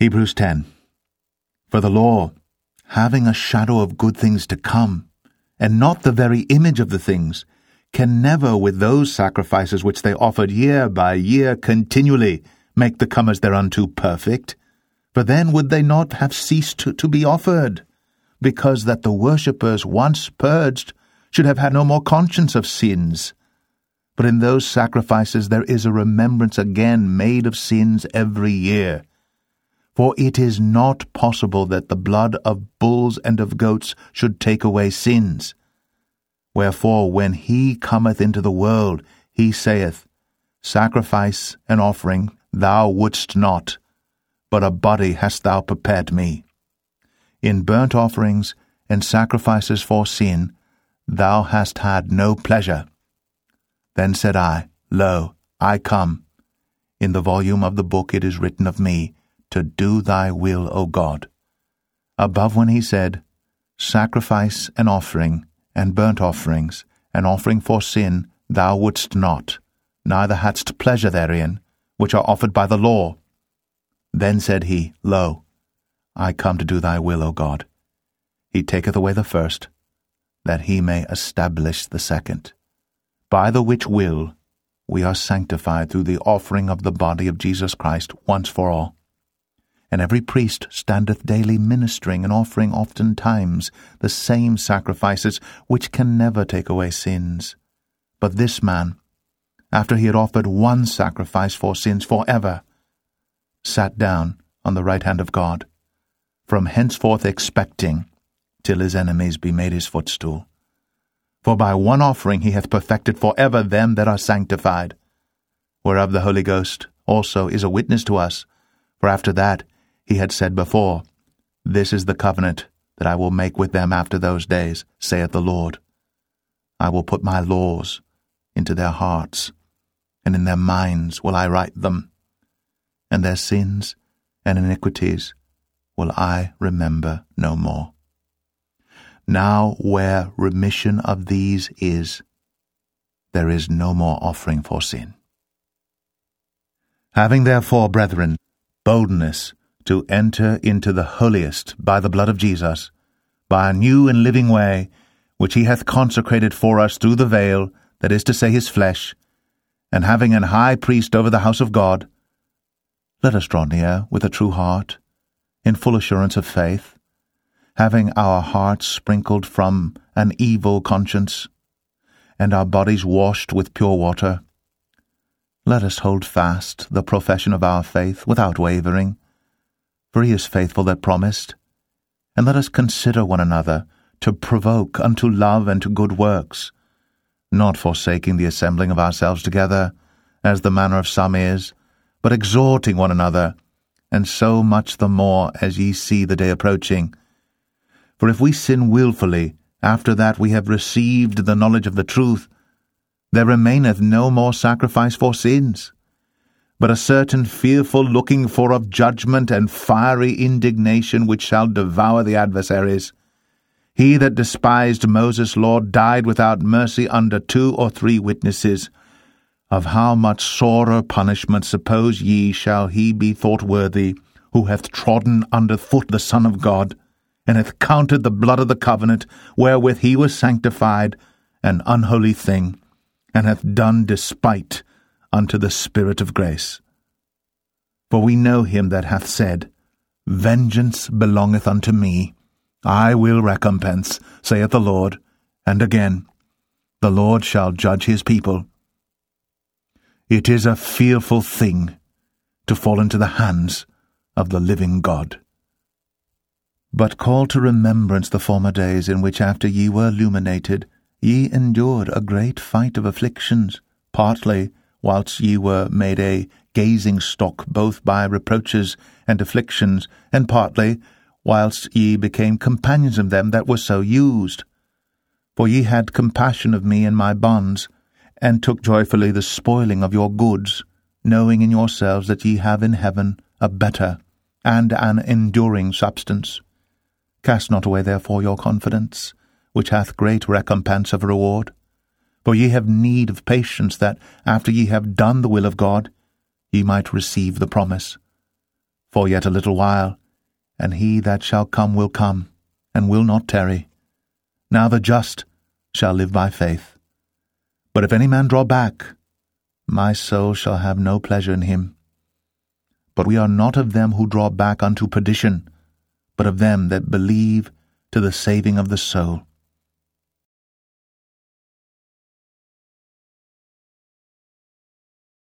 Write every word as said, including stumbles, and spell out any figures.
Hebrews ten. For the law, having a shadow of good things to come, and not the very image of the things, can never with those sacrifices which they offered year by year continually make the comers thereunto perfect. For then would they not have ceased to, to be offered, because that the worshippers once purged should have had no more conscience of sins. But in those sacrifices there is a remembrance again made of sins every year. For it is not possible that the blood of bulls and of goats should take away sins. Wherefore, when he cometh into the world, he saith, Sacrifice and offering thou wouldst not, but a body hast thou prepared me. In burnt offerings and sacrifices for sin thou hast had no pleasure. Then said I, Lo, I come. In the volume of the book it is written of me, to do thy will, O God. Above when he said, Sacrifice and offering, and burnt offerings, and offering for sin, thou wouldst not, neither hadst pleasure therein, which are offered by the law. Then said he, Lo, I come to do thy will, O God. He taketh away the first, that he may establish the second. By the which will we are sanctified through the offering of the body of Jesus Christ once for all. And every priest standeth daily ministering and offering oftentimes the same sacrifices, which can never take away sins. But this man, after he had offered one sacrifice for sins for ever, sat down on the right hand of God, from henceforth expecting till his enemies be made his footstool. For by one offering he hath perfected for ever them that are sanctified, whereof the Holy Ghost also is a witness to us. For after that he had said before, This is the covenant that I will make with them after those days, saith the Lord. I will put my laws into their hearts, and in their minds will I write them, and their sins and iniquities will I remember no more. Now where remission of these is, there is no more offering for sin. Having therefore, brethren, boldness to enter into the holiest by the blood of Jesus, by a new and living way, which he hath consecrated for us through the veil, that is to say, his flesh, and having an high priest over the house of God, let us draw near with a true heart, in full assurance of faith, having our hearts sprinkled from an evil conscience, and our bodies washed with pure water. Let us hold fast the profession of our faith without wavering, for he is faithful that promised. And let us consider one another to provoke unto love and to good works, not forsaking the assembling of ourselves together, as the manner of some is, but exhorting one another, and so much the more as ye see the day approaching. For if we sin wilfully, after that we have received the knowledge of the truth, there remaineth no more sacrifice for sins, but a certain fearful looking for of judgment and fiery indignation which shall devour the adversaries. He that despised Moses' law died without mercy under two or three witnesses. Of how much sorer punishment, suppose ye, shall he be thought worthy, who hath trodden under foot the Son of God, and hath counted the blood of the covenant, wherewith he was sanctified, an unholy thing, and hath done despite unto the Spirit of grace. For we know him that hath said, Vengeance belongeth unto me, I will recompense, saith the Lord. And again, the Lord shall judge his people. It is a fearful thing to fall into the hands of the living God. But call to remembrance the former days in which after ye were illuminated, ye endured a great fight of afflictions, partly whilst ye were made a gazing-stock both by reproaches and afflictions, and partly whilst ye became companions of them that were so used. For ye had compassion of me in my bonds, and took joyfully the spoiling of your goods, knowing in yourselves that ye have in heaven a better and an enduring substance. Cast not away therefore your confidence, which hath great recompense of reward. For ye have need of patience, that, after ye have done the will of God, ye might receive the promise. For yet a little while, and he that shall come will come, and will not tarry. Now the just shall live by faith. But if any man draw back, my soul shall have no pleasure in him. But we are not of them who draw back unto perdition, but of them that believe to the saving of the soul.